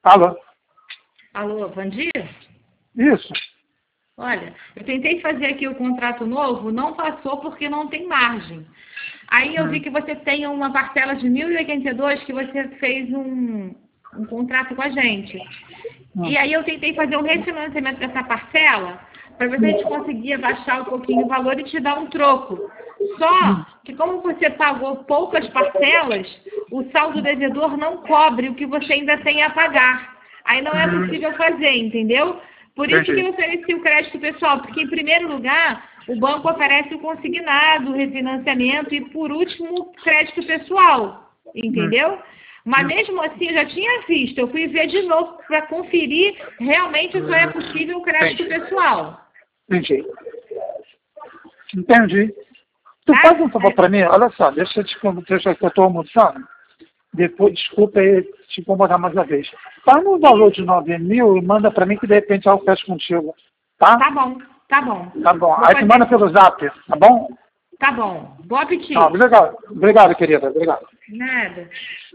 Alô? Alô, Vandir? Isso. Olha, eu tentei fazer aqui o contrato novo, não passou porque não tem margem. Aí eu vi que você tem uma parcela de 1.082 que você fez um contrato com a gente. E aí eu tentei fazer um refinanciamento dessa parcela para ver se a gente conseguia baixar um pouquinho o valor e te dar um troco. Só que como você pagou poucas parcelas, o saldo devedor não cobre o que você ainda tem a pagar. Aí não é possível fazer, entendeu? Por isso que eu ofereci o crédito pessoal, porque em primeiro lugar, o banco oferece o consignado, o refinanciamento e por último, o crédito pessoal, entendeu? Mas mesmo assim, eu já tinha visto, eu fui ver de novo para conferir realmente se é possível o crédito pessoal. Entendi. Tu faz um favor para mim? Olha só, deixa que eu estou almoçando. Depois, desculpa aí te incomodar mais uma vez. Faz um valor de 9.000 e manda para mim que de repente eu fecho contigo. Tá? Tá bom, tá bom. Tá bom. Aí tu manda pelo zap, tá bom? Tá bom. Bom apetite. Tá, obrigado. Obrigado, querida. Obrigado. Nada.